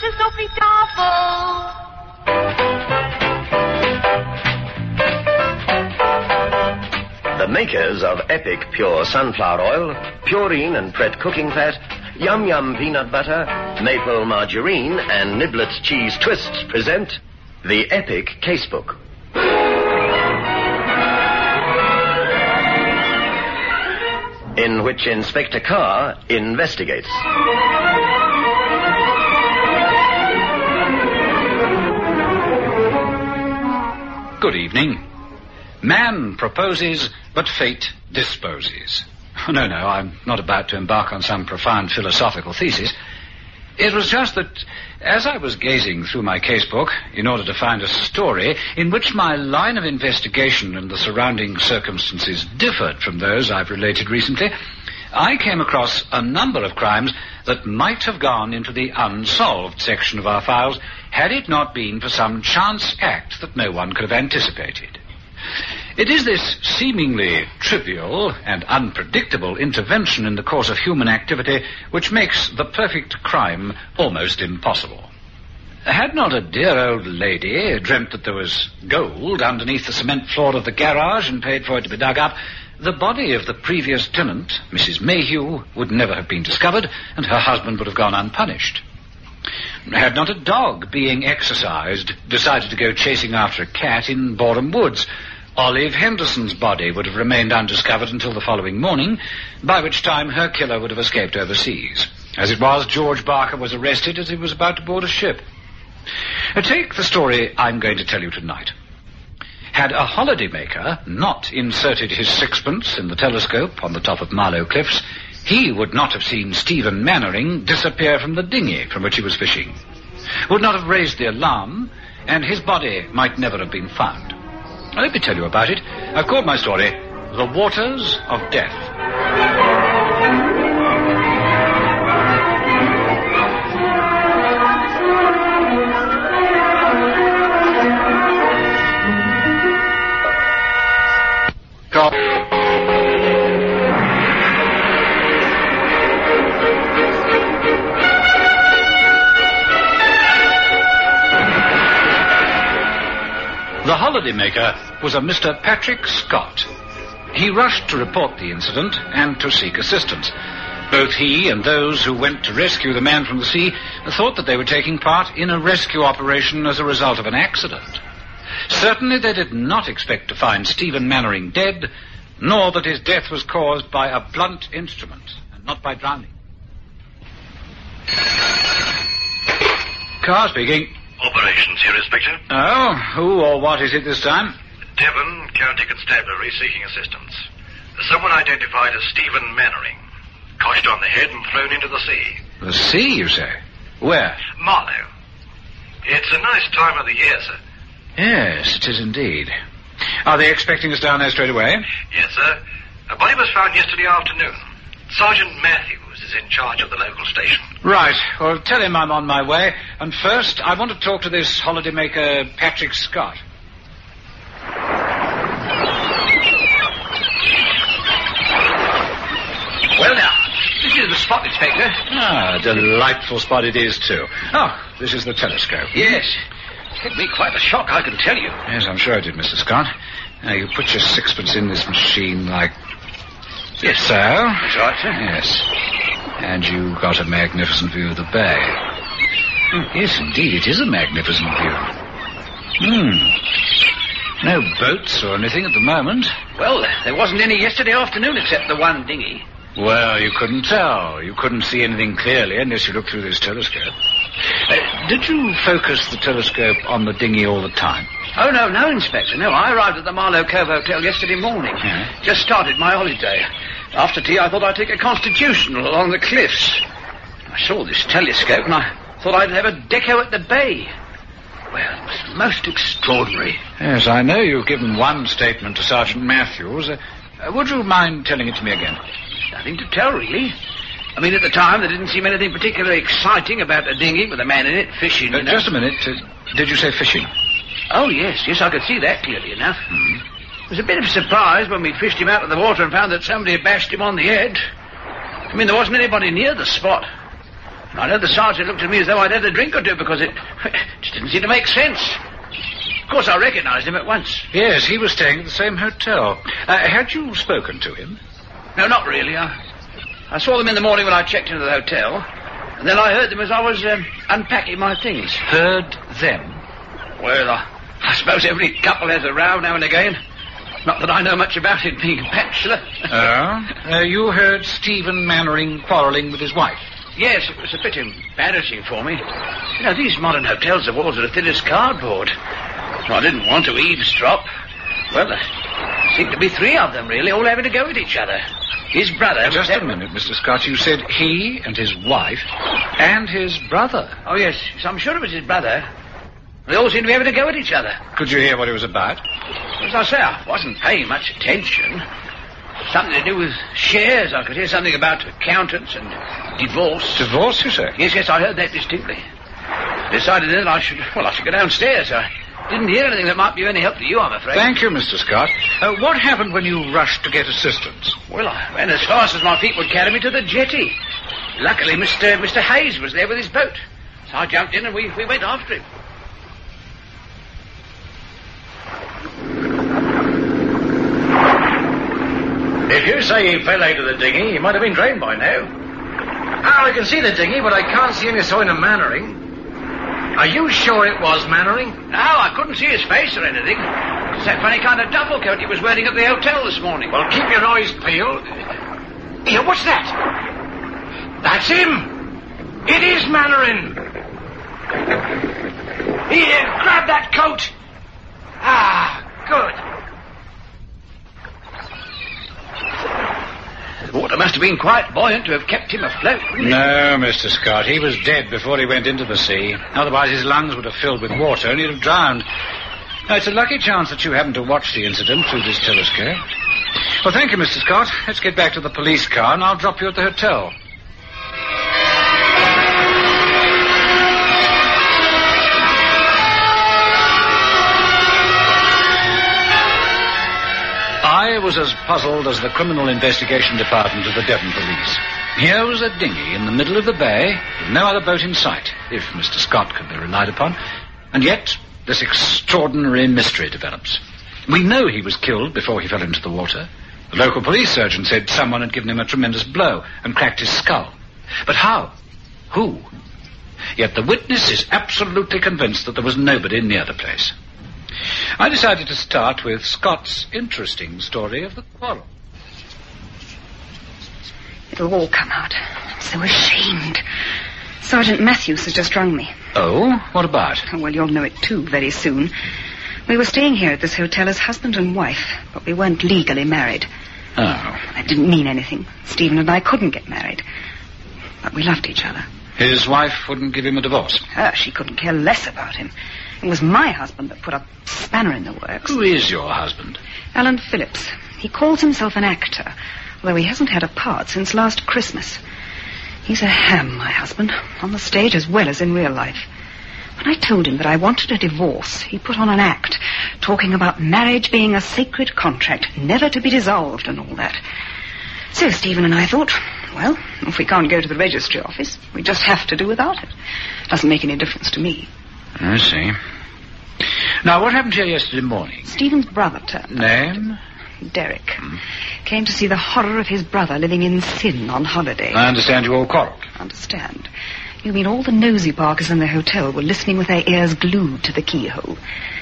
precious op die tafel. The makers of Epic Pure Sunflower Oil, Purine and Pret Cooking Fat, Yum Yum Peanut Butter, Maple Margarine and Niblets Cheese Twists present the Epic Casebook. In which Inspector Carr investigates. Good evening. Man proposes, but fate disposes. No, I'm not about to embark on some profound philosophical thesis. It was just that, as I was gazing through my casebook in order to find a story in which my line of investigation and the surrounding circumstances differed from those I've related recently, I came across a number of crimes that might have gone into the unsolved section of our files had it not been for some chance act that no one could have anticipated. It is this seemingly trivial and unpredictable intervention in the course of human activity which makes the perfect crime almost impossible. Had not a dear old lady dreamt that there was gold underneath the cement floor of the garage and paid for it to be dug up, the body of the previous tenant, Mrs. Mayhew, would never have been discovered, and her husband would have gone unpunished. Had not a dog, being exercised, decided to go chasing after a cat in Boreham Woods, Olive Henderson's body would have remained undiscovered until the following morning, by which time her killer would have escaped overseas. As it was, George Barker was arrested as he was about to board a ship. Take the story I'm going to tell you tonight. Had a holidaymaker not inserted his sixpence in the telescope on the top of Marlow Cliffs, he would not have seen Stephen Mannering disappear from the dinghy from which he was fishing, would not have raised the alarm, and his body might never have been found. Let me tell you about it. I've called my story The Waters of Death. The holidaymaker was a Mr. Patrick Scott. He rushed to report the incident and to seek assistance. Both he and those who went to rescue the man from the sea thought that they were taking part in a rescue operation as a result of an accident. Certainly they did not expect to find Stephen Mannering dead, nor that his death was caused by a blunt instrument and not by drowning. Carr speaking. Operations here, Inspector. Oh, who or what is it this time? Devon County Constabulary seeking assistance. Someone identified as Stephen Mannering. Coshed on the head and thrown into the sea. The sea, you say? Where? Marlow. It's a nice time of the year, sir. Yes, it is indeed. Are they expecting us down there straight away? Yes, sir. A body was found yesterday afternoon. Sergeant Matthews is in charge of the local station. Right. Well, tell him I'm on my way. And first, I want to talk to this holidaymaker, Patrick Scott. Well, now, this is the spot, Inspector. Ah, a delightful spot it is, too. Oh, this is the telescope. Yes. It gave me quite a shock, I can tell you. Yes, I'm sure it did, Mr. Scott. Now, you put your sixpence in this machine like... Yes, so? That's right, sir. Yes. And you got a magnificent view of the bay. Yes, indeed, it is a magnificent view. No boats or anything at the moment. Well, there wasn't any yesterday afternoon except the one dinghy. Well, you couldn't tell. You couldn't see anything clearly unless you looked through this telescope. Did you focus the telescope on the dinghy all the time? Oh, no, Inspector. No, I arrived at the Marlow Cove Hotel yesterday morning. Yeah? Just started my holiday. After tea, I thought I'd take a constitutional along the cliffs. I saw this telescope, and I thought I'd have a deco at the bay. Well, it was most extraordinary. Yes, I know you've given one statement to Sergeant Matthews. Would you mind telling it to me again? Nothing to tell, really. I mean, at the time, there didn't seem anything particularly exciting about the dinghy with a man in it fishing. Just a minute. Did you say fishing? Oh, yes, I could see that clearly enough. It was a bit of a surprise when we fished him out of the water and found that somebody had bashed him on the head. I mean, there wasn't anybody near the spot. I know the sergeant looked at me as though I'd had a drink or two because it just didn't seem to make sense. Of course, I recognised him at once. Yes, he was staying at the same hotel. Had you spoken to him? No, not really. I saw them in the morning when I checked into the hotel, and then I heard them as I was unpacking my things. Heard them? Well, I suppose every couple has a row now and again. Not that I know much about it, being a bachelor. Oh? You heard Stephen Mannering quarrelling with his wife? Yes, it was a bit embarrassing for me. You know, these modern hotels, the walls are as thin as cardboard. I didn't want to eavesdrop. Well, there seemed to be three of them, really, all having to go at each other. His brother... Just a minute, Mr. Scott. You said he and his wife and his brother. Oh, yes. So I'm sure it was his brother. They all seemed to be having to go at each other. Could you hear what it was about? As I say, I wasn't paying much attention. Something to do with shares. I could hear something about accountants and divorce. Divorce, you say? Yes, I heard that distinctly. Decided then I should go downstairs. I didn't hear anything that might be of any help to you, I'm afraid. Thank you, Mr. Scott. What happened when you rushed to get assistance? Well, I ran as fast as my feet would carry me to the jetty. Luckily, Mr. Hayes was there with his boat. So I jumped in and we went after him. If you say he fell out of the dinghy, he might have been drowned by now. I can see the dinghy, but I can't see any sign of Mannering. Are you sure it was Mannering? No, I couldn't see his face or anything. It's that funny kind of duffel coat he was wearing at the hotel this morning. Well, keep your eyes peeled. Here, what's that? That's him. It is Mannering. Here, grab that coat. Good. The water must have been quite buoyant to have kept him afloat, wouldn't it? No, Mr. Scott. He was dead before he went into the sea. Otherwise, his lungs would have filled with water and he'd have drowned. Now, it's a lucky chance that you happened to watch the incident through this telescope. Well, thank you, Mr. Scott. Let's get back to the police car and I'll drop you at the hotel. I was as puzzled as the Criminal Investigation Department of the Devon Police. Here was a dinghy in the middle of the bay, with no other boat in sight, if Mr. Scott could be relied upon. And yet, this extraordinary mystery develops. We know he was killed before he fell into the water. The local police surgeon said someone had given him a tremendous blow and cracked his skull. But how? Who? Yet the witness is absolutely convinced that there was nobody near the place. I decided to start with Scott's interesting story of the quarrel. It'll all come out. I'm so ashamed. Sergeant Matthews has just rung me. Oh? What about? Oh, well, you'll know it too very soon. We were staying here at this hotel as husband and wife, but we weren't legally married. Oh. That didn't mean anything. Stephen and I couldn't get married. But we loved each other. His wife wouldn't give him a divorce? She couldn't care less about him. It was my husband that put a spanner in the works. Who is your husband? Alan Phillips. He calls himself an actor, although he hasn't had a part since last Christmas. He's a ham, my husband, on the stage as well as in real life. When I told him that I wanted a divorce, he put on an act, talking about marriage being a sacred contract, never to be dissolved and all that. So Stephen and I thought, well, if we can't go to the registry office, we just have to do without it. Doesn't make any difference to me. I see. Now, what happened here yesterday morning? Stephen's brother turned up. Name? Derek. Came to see the horror of his brother living in sin on holiday. I understand you all quarreled. Understand? You mean all the nosy parkers in the hotel were listening with their ears glued to the keyhole?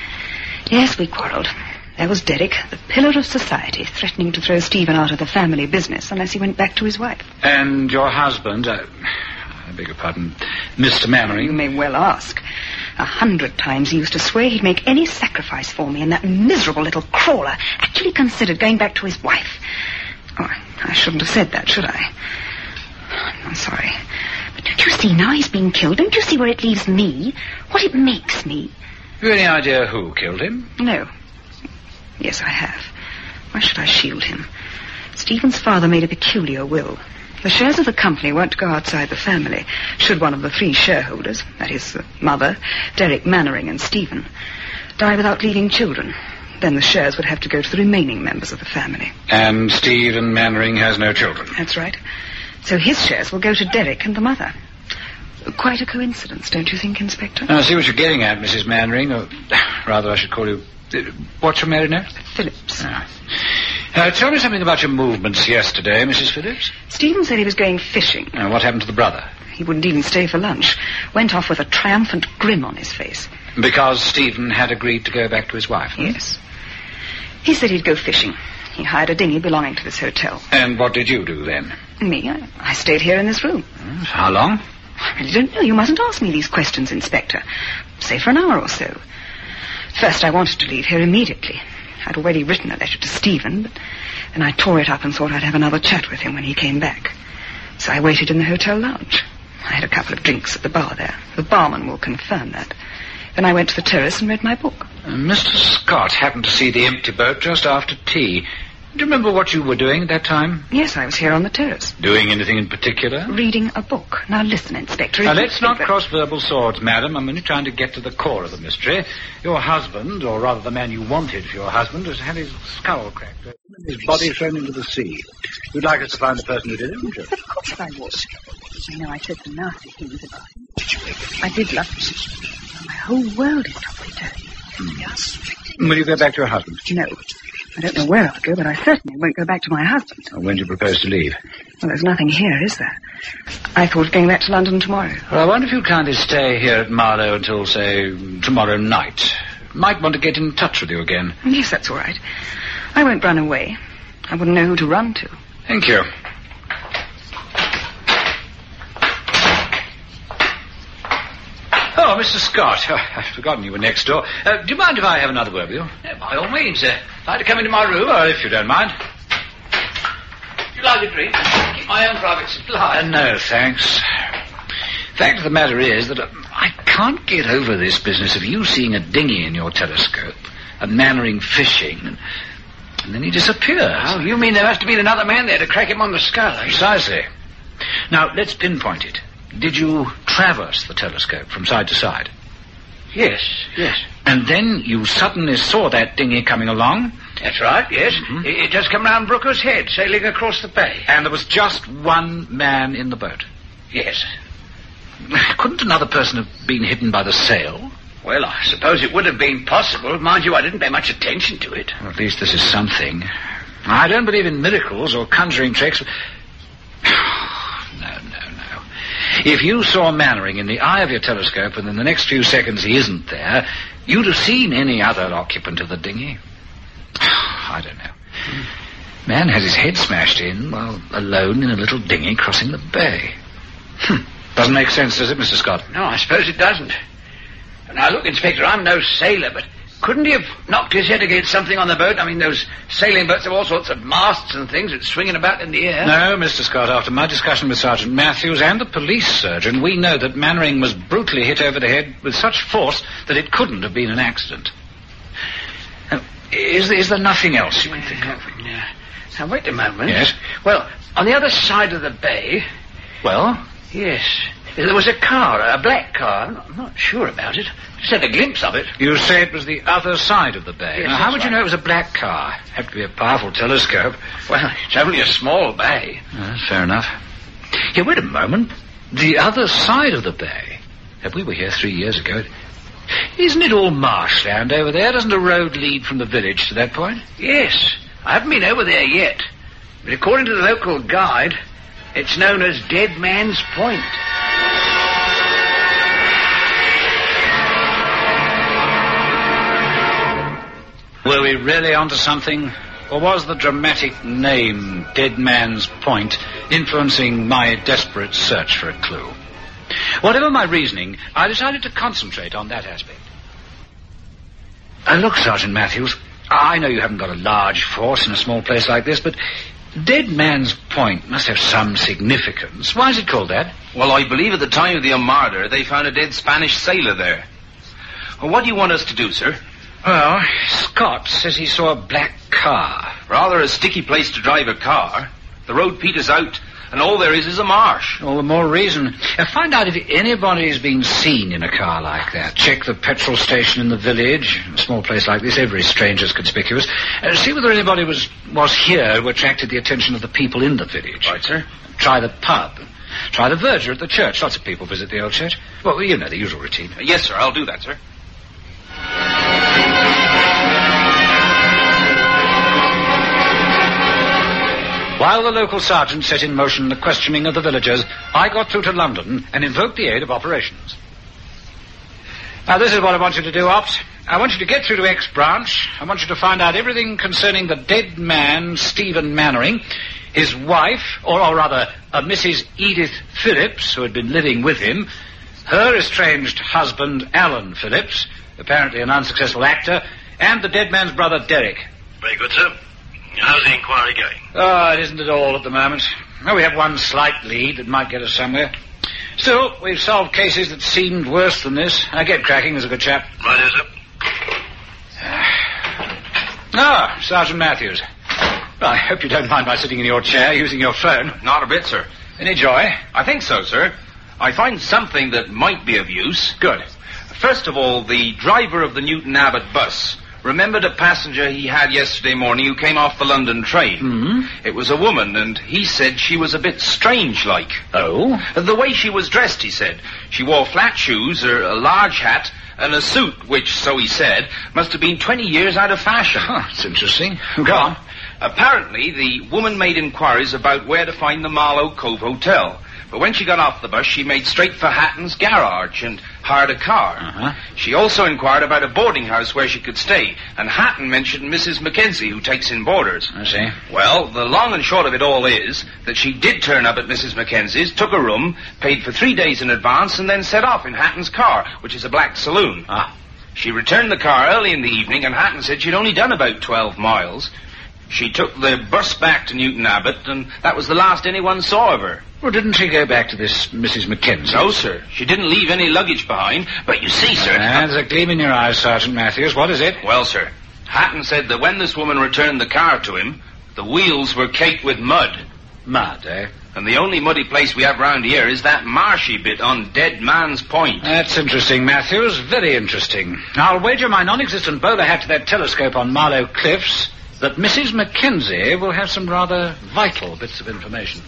Yes, we quarreled. There was Derek, the pillar of society, threatening to throw Stephen out of the family business unless he went back to his wife. And your husband, I beg your pardon, Mr. Mannering? You may well ask. 100 times he used to swear he'd make any sacrifice for me, and that miserable little crawler actually considered going back to his wife. Oh, I shouldn't have said that, should I? I'm sorry. But don't you see, now he's been killed, don't you see where it leaves me? What it makes me? Have you any idea who killed him? No. Yes, I have. Why should I shield him? Stephen's father made a peculiar will. The shares of the company weren't to go outside the family, should one of the three shareholders, that is, the mother, Derek Mannering, and Stephen, die without leaving children. Then the shares would have to go to the remaining members of the family. And Stephen Mannering has no children? That's right. So his shares will go to Derek and the mother. Quite a coincidence, don't you think, Inspector? I see what you're getting at, Mrs. Mannering, or rather I should call you... What's your married name? Phillips. Tell me something about your movements yesterday, Mrs. Phillips. Stephen said he was going fishing. What happened to the brother? He wouldn't even stay for lunch. Went off with a triumphant grin on his face. Because Stephen had agreed to go back to his wife? Yes. He said he'd go fishing. He hired a dinghy belonging to this hotel. And what did you do then? Me? I stayed here in this room. How long? I really don't know. You mustn't ask me these questions, Inspector. Say for an hour or so. First, I wanted to leave here immediately. I'd already written a letter to Stephen, but then I tore it up and thought I'd have another chat with him when he came back. So I waited in the hotel lounge. I had a couple of drinks at the bar there. The barman will confirm that. Then I went to the terrace and read my book. Mr. Scott happened to see the empty boat just after tea. Do you remember what you were doing at that time? Yes, I was here on the terrace. Doing anything in particular? Reading a book. Now listen, Inspector. Let's not cross verbal swords, madam. I'm only trying to get to the core of the mystery. Your husband, or rather the man you wanted for your husband, has had his skull cracked open and his body thrown into the sea. You'd like us to find the person who did it, wouldn't you? Of course I would. I know I said some nasty things about him. I did love him. My whole world is topsy-turvy. Yes. Will you go back to your husband? No. I don't know where I'll go, but I certainly won't go back to my husband. When do you propose to leave? Well, there's nothing here, is there? I thought of going back to London tomorrow. Well, I wonder if you'd kindly stay here at Marlow until, say, tomorrow night. Might want to get in touch with you again. Yes, that's all right. I won't run away. I wouldn't know who to run to. Thank you. Oh, Mr. Scott. Oh, I've forgotten you were next door. Do you mind if I have another word with you? Yeah, by all means, sir. Like to come into my room? Well, if you don't mind. Would you like a drink? Keep my own private supply. No, thanks. Fact of the matter is that I can't get over this business of you seeing a dinghy in your telescope and Mannering fishing, and then he disappears. Oh, you mean there must have been another man there to crack him on the skull, eh? Precisely. Now, let's pinpoint it. Did you traverse the telescope from side to side? Yes. And then you suddenly saw that dinghy coming along? That's right, yes. Mm-hmm. It just come round Brooker's Head, sailing across the bay. And there was just one man in the boat? Yes. Couldn't another person have been hidden by the sail? Well, I suppose it would have been possible. Mind you, I didn't pay much attention to it. Well, at least this is something. I don't believe in miracles or conjuring tricks. No. If you saw Mannering in the eye of your telescope and in the next few seconds he isn't there, you'd have seen any other occupant of the dinghy. I don't know. Man had his head smashed in while alone in a little dinghy crossing the bay. Doesn't make sense, does it, Mr. Scott? No, I suppose it doesn't. Now, look, Inspector, I'm no sailor, but couldn't he have knocked his head against something on the boat? I mean, those sailing boats have all sorts of masts and things that's swinging about in the air. No, Mr. Scott, after my discussion with Sergeant Matthews and the police surgeon, we know that Mannering was brutally hit over the head with such force that it couldn't have been an accident. Now, is there nothing else you can think of? Now, wait a moment. Yes? Well, on the other side of the bay... Well? Yes. There was a car, a black car. I'm not sure about it. Just had a glimpse of it. You say it was the other side of the bay. Yes, now, how would you know it was a black car? Have to be a powerful telescope. Well, it's only a small bay. That's fair enough. Here, wait a moment. The other side of the bay. We were here 3 years ago. Isn't it all marshland over there? Doesn't a road lead from the village to that point? Yes. I haven't been over there yet. But according to the local guide, it's known as Dead Man's Point. Were we really onto something? Or was the dramatic name, Dead Man's Point, influencing my desperate search for a clue? Whatever my reasoning, I decided to concentrate on that aspect. Look, Sergeant Matthews, I know you haven't got a large force in a small place like this, but Dead Man's Point must have some significance. Why is it called that? Well, I believe at the time of the Armada, they found a dead Spanish sailor there. Well, what do you want us to do, sir? Well, Scott says he saw a black car. Rather a sticky place to drive a car. The road peters out, and all there is a marsh. All the more reason. Find out if anybody's been seen in a car like that. Check the petrol station in the village. In a small place like this, every stranger's conspicuous. See whether anybody was here who attracted the attention of the people in the village. Right, sir. Try the pub. Try the verger at the church. Lots of people visit the old church. Well, you know, the usual routine. Yes, sir. I'll do that, sir. While the local sergeant set in motion the questioning of the villagers, I got through to London and invoked the aid of operations. Now, this is what I want you to do, Ops. I want you to get through to X branch. I want you to find out everything concerning the dead man, Stephen Mannering, his wife, or rather, Mrs. Edith Phillips, who had been living with him, her estranged husband, Alan Phillips, apparently an unsuccessful actor, and the dead man's brother, Derek. Very good, sir. How's the inquiry going? Oh, it isn't at all at the moment. Well, we have one slight lead that might get us somewhere. Still, we've solved cases that seemed worse than this. Get cracking, there's a good chap. Right, sir. Sergeant Matthews. Well, I hope you don't mind my sitting in your chair using your phone. Not a bit, sir. Any joy? I think so, sir. I find something that might be of use. Good. First of all, the driver of the Newton Abbot bus remembered a passenger he had yesterday morning who came off the London train. Mm-hmm. It was a woman, and he said she was a bit strange-like. Oh? The way she was dressed, he said. She wore flat shoes, a large hat, and a suit, which, so he said, must have been 20 years out of fashion. Huh, that's interesting. Go on. Apparently, the woman made inquiries about where to find the Marlow Cove Hotel. But when she got off the bus, she made straight for Hatton's garage and hired a car. Uh-huh. She also inquired about a boarding house where she could stay, and Hatton mentioned Mrs. Mackenzie, who takes in boarders. I see. Well, the long and short of it all is that she did turn up at Mrs. Mackenzie's, took a room, paid for 3 days in advance, and then set off in Hatton's car, which is a black saloon. Ah. She returned the car early in the evening, and Hatton said she'd only done about 12 miles. She took the bus back to Newton Abbot, and that was the last anyone saw of her. Well, didn't she go back to this Mrs. Mackenzie? No, sir. She didn't leave any luggage behind. But you see, sir... There's a gleam in your eyes, Sergeant Matthews. What is it? Well, sir, Hatton said that when this woman returned the car to him, the wheels were caked with mud. Mud, eh? And the only muddy place we have round here is that marshy bit on Dead Man's Point. That's interesting, Matthews. Very interesting. I'll wager my non-existent bowler hat to that telescope on Marlow Cliffs that Mrs. Mackenzie will have some rather vital bits of information.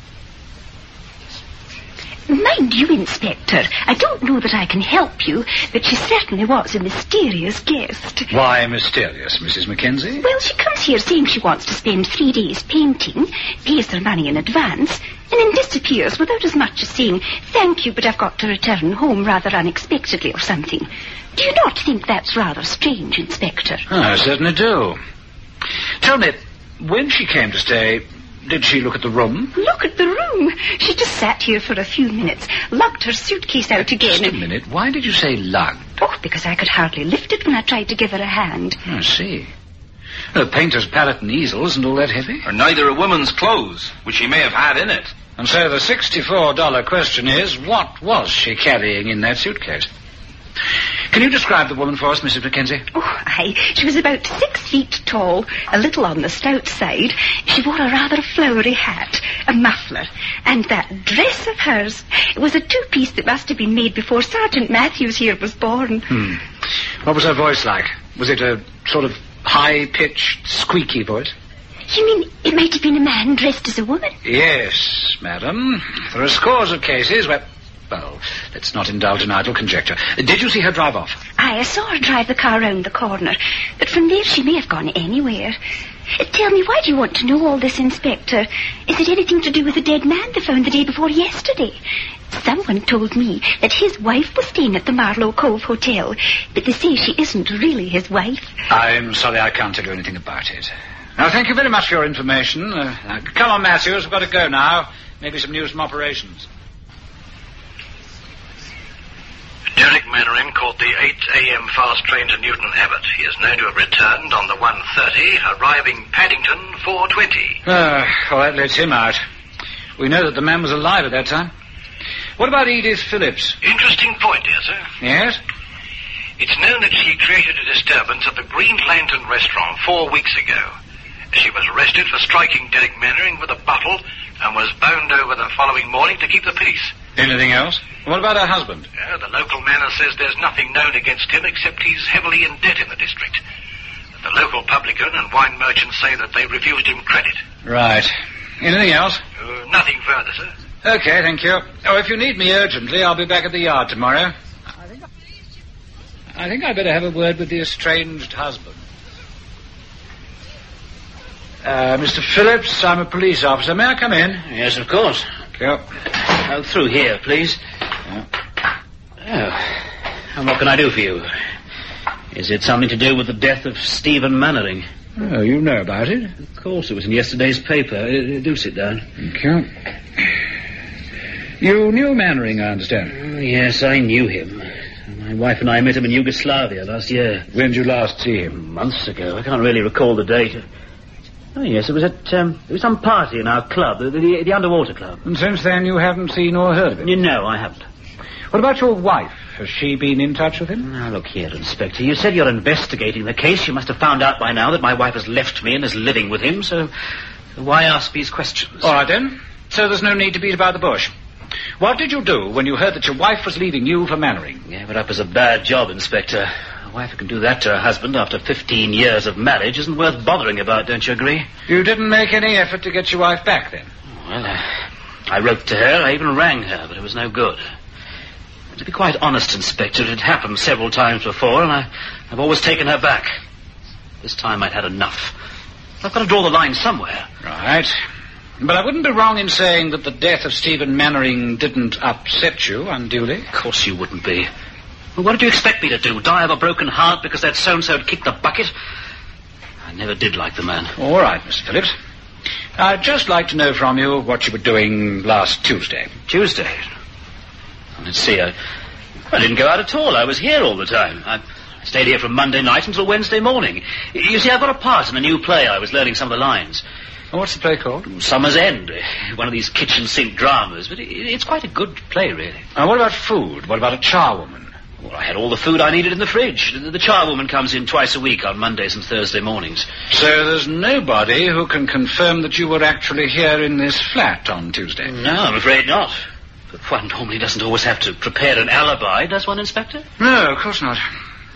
Mind you, Inspector, I don't know that I can help you, but she certainly was a mysterious guest. Why mysterious, Mrs. Mackenzie? Well, she comes here saying she wants to spend 3 days painting, pays her money in advance, and then disappears without as much as saying, "Thank you, but I've got to return home rather unexpectedly," or something. Do you not think that's rather strange, Inspector? I certainly do. Tell me, when she came to stay, did she look at the room? Look at the room. She just sat here for a few minutes, lugged her suitcase out again. Just a minute. Why did you say lugged? Oh, because I could hardly lift it when I tried to give her a hand. I see. A painter's palette and easel isn't all that heavy. Or neither a woman's clothes, which she may have had in it. And so the $64 question is, what was she carrying in that suitcase? Can you describe the woman for us, Mrs. Mackenzie? Oh, aye. She was about 6 feet tall, a little on the stout side. She wore a rather flowery hat, a muffler, and that dress of hers. It was a two-piece that must have been made before Sergeant Matthews here was born. What was her voice like? Was it a sort of high-pitched, squeaky voice? You mean it might have been a man dressed as a woman? Yes, madam. There are scores of cases where... Well, let's not indulge in idle conjecture. Did you see her drive off? I saw her drive the car round the corner, but from there she may have gone anywhere. Tell me, why do you want to know all this, Inspector? Is it anything to do with the dead man they found the day before yesterday? Someone told me that his wife was staying at the Marlow Cove Hotel, but they say she isn't really his wife. I'm sorry I can't tell you anything about it. Now, thank you very much for your information. Come on, Matthews, we've got to go now. Maybe some news from operations. Derek Mannering caught the 8 a.m. fast train to Newton Abbot. He is known to have returned on the 1:30, arriving Paddington 4:20. Well, that lets him out. We know that the man was alive at that time. What about Edith Phillips? Interesting point, dear sir. Yes? It's known that she created a disturbance at the Green Lantern restaurant 4 weeks ago. She was arrested for striking Derek Mannering with a bottle and was bound over the following morning to keep the peace. Anything else? What about her husband? The local manor says there's nothing known against him except he's heavily in debt in the district. The local publican and wine merchants say that they refused him credit. Right. Anything else? Nothing further, sir. Okay, thank you. Oh, if you need me urgently, I'll be back at the yard tomorrow. I think I'd better have a word with the estranged husband. Mr. Phillips, I'm a police officer. May I come in? Yes, of course. Thank you. Oh, through here, please. Oh. And what can I do for you? Is it something to do with the death of Stephen Mannering? Oh, you know about it? Of course, it was in yesterday's paper. Do sit down. Thank you. You knew Mannering, I understand. Oh, yes, I knew him. My wife and I met him in Yugoslavia last year. When did you last see him? Months ago. I can't really recall the date. Oh, yes, it was at some party in our club, the Underwater Club. And since then you haven't seen or heard of him? No, I haven't. What about your wife? Has she been in touch with him? Now, look here, Inspector. You said you're investigating the case. You must have found out by now that my wife has left me and is living with him, so why ask these questions? All right, then. So there's no need to beat about the bush. What did you do when you heard that your wife was leaving you for Mannering? Gave it up as a bad job, Inspector. A wife who can do that to her husband after 15 years of marriage isn't worth bothering about, don't you agree? You didn't make any effort to get your wife back, then? Well, I wrote to her. I even rang her, but it was no good. To be quite honest, Inspector, it had happened several times before, and I've always taken her back. This time I'd had enough. I've got to draw the line somewhere. Right. But I wouldn't be wrong in saying that the death of Stephen Mannering didn't upset you unduly. Of course you wouldn't be. Well, what did you expect me to do? Die of a broken heart because that so-and-so had kicked the bucket? I never did like the man. All right, Mr. Phillips. I'd just like to know from you what you were doing last Tuesday. Tuesday? Let's see, I didn't go out at all. I was here all the time. I stayed here from Monday night until Wednesday morning. You see, I've got a part in a new play. I was learning some of the lines. What's the play called? Summer's End. One of these kitchen sink dramas. But it's quite a good play, really. What about food? What about a charwoman? Well, I had all the food I needed in the fridge. The charwoman comes in twice a week on Mondays and Thursday mornings. So there's nobody who can confirm that you were actually here in this flat on Tuesday? No, I'm afraid not. But one normally doesn't always have to prepare an alibi, does one, Inspector? No, of course not.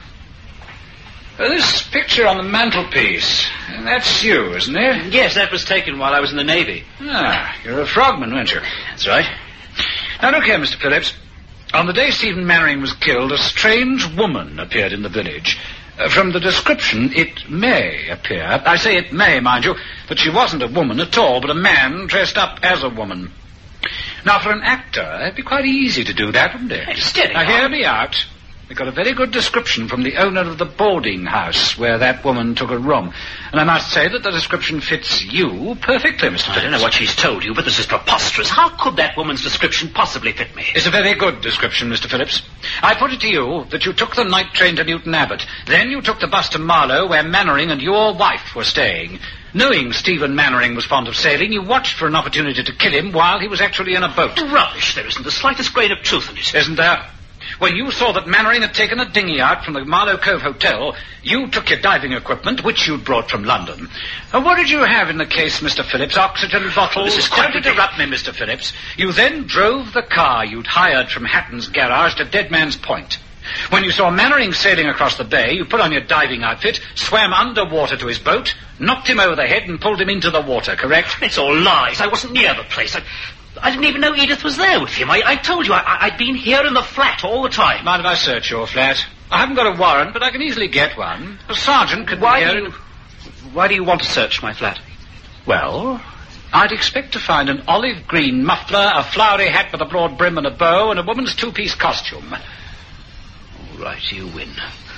This picture on the mantelpiece, that's you, isn't it? Yes, that was taken while I was in the Navy. Ah, you're a frogman, weren't you? That's right. Now, look here, Mr. Phillips. On the day Stephen Mannering was killed, a strange woman appeared in the village. From the description, it may appear, I say it may, mind you, that she wasn't a woman at all, but a man dressed up as a woman. Now, for an actor, it'd be quite easy to do that, wouldn't it? Steady. Now, hear me out. We got a very good description from the owner of the boarding house where that woman took a room. And I must say that the description fits you perfectly, Mr. Phillips. I don't know what she's told you, but this is preposterous. How could that woman's description possibly fit me? It's a very good description, Mr. Phillips. I put it to you that you took the night train to Newton Abbot. Then you took the bus to Marlow, where Mannering and your wife were staying. Knowing Stephen Mannering was fond of sailing, you watched for an opportunity to kill him while he was actually in a boat. Rubbish. There isn't the slightest grain of truth in it. Isn't there? When you saw that Mannering had taken a dinghy out from the Marlow Cove Hotel, you took your diving equipment, which you'd brought from London. What did you have in the case, Mr. Phillips? Oxygen bottles? This is quite Don't interrupt me, Mr. Phillips. You then drove the car you'd hired from Hatton's garage to Dead Man's Point. When you saw Mannering sailing across the bay, you put on your diving outfit, swam underwater to his boat, knocked him over the head and pulled him into the water, correct? It's all lies. I wasn't near the place. I didn't even know Edith was there with him. I told you I'd been here in the flat all the time. Mind if I search your flat? I haven't got a warrant, but I can easily get one. A sergeant could be here. Why do you want to search my flat? Well, I'd expect to find an olive green muffler, a flowery hat with a broad brim and a bow, and a woman's two-piece costume. All right, you win.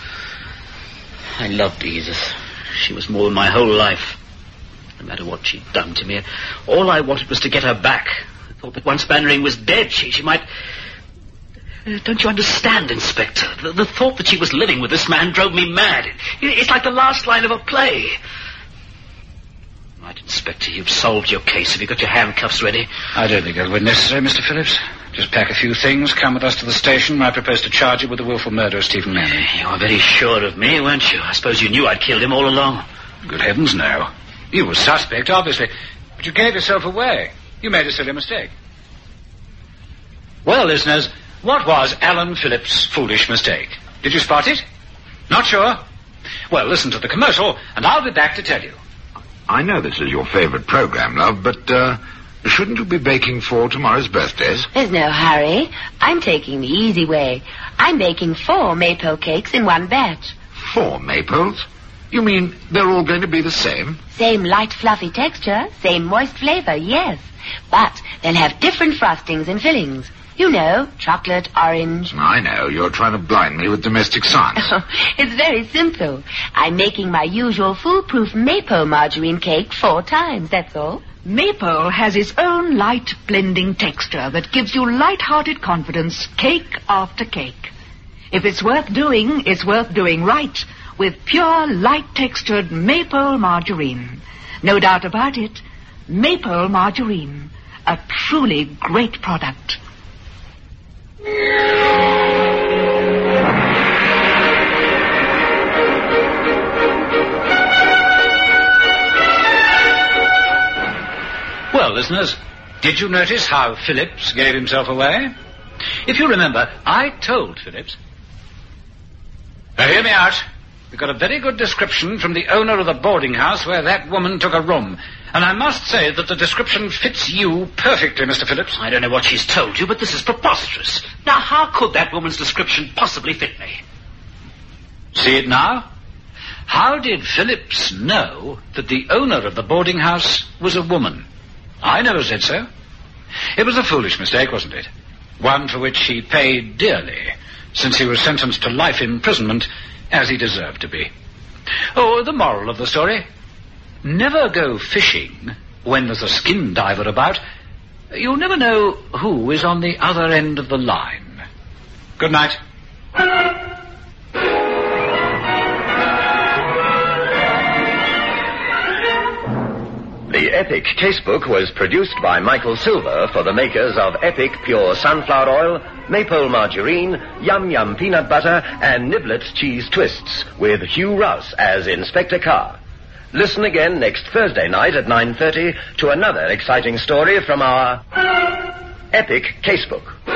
I loved Edith. She was more than my whole life. No matter what she'd done to me, all I wanted was to get her back. I thought that once Mannering was dead, she might... Don't you understand, Inspector? The thought that she was living with this man drove me mad. It's like the last line of a play. Right, Inspector, you've solved your case. Have you got your handcuffs ready? I don't think that'll be necessary, Mr. Phillips. Just pack a few things, come with us to the station, where I propose to charge you with the willful murder of Stephen Mannering. You were very sure of me, weren't you? I suppose you knew I'd killed him all along. Good heavens, no. You were suspect, obviously, but you gave yourself away. You made a silly mistake. Well, listeners, what was Alan Phillips' foolish mistake? Did you spot it? Not sure? Well, listen to the commercial, and I'll be back to tell you. I know this is your favorite program, love, but Shouldn't you be baking for tomorrow's birthdays? There's no hurry. I'm taking the easy way. I'm baking 4 maypole cakes in one batch. 4 maypoles? You mean they're all going to be the same? Same light, fluffy texture, same moist flavor, yes. But they'll have different frostings and fillings. You know, chocolate, orange. I know. You're trying to blind me with domestic science. It's very simple. I'm making my usual foolproof maypole margarine cake 4 times, that's all. Maypole has its own light blending texture that gives you light-hearted confidence cake after cake. If it's worth doing right with pure light-textured Maypole margarine. No doubt about it, Maypole margarine, a truly great product. Well, listeners, did you notice how Phillips gave himself away? If you remember, I told Phillips... Now, hear me out. We got a very good description from the owner of the boarding house where that woman took a room. And I must say that the description fits you perfectly, Mr. Phillips. I don't know what she's told you, but this is preposterous. Now, how could that woman's description possibly fit me? See it now? How did Phillips know that the owner of the boarding house was a woman? I never said so. It was a foolish mistake, wasn't it? One for which he paid dearly, since he was sentenced to life imprisonment, as he deserved to be. Oh, the moral of the story: never go fishing when there's a skin diver about. You'll never know who is on the other end of the line. Good night. The Epic Casebook was produced by Michael Silver for the makers of Epic Pure Sunflower Oil, Maypole Margarine, Yum Yum Peanut Butter, and Niblets Cheese Twists, with Hugh Rouse as Inspector Carr. Listen again next Thursday night at 9:30 to another exciting story from our Epic Casebook.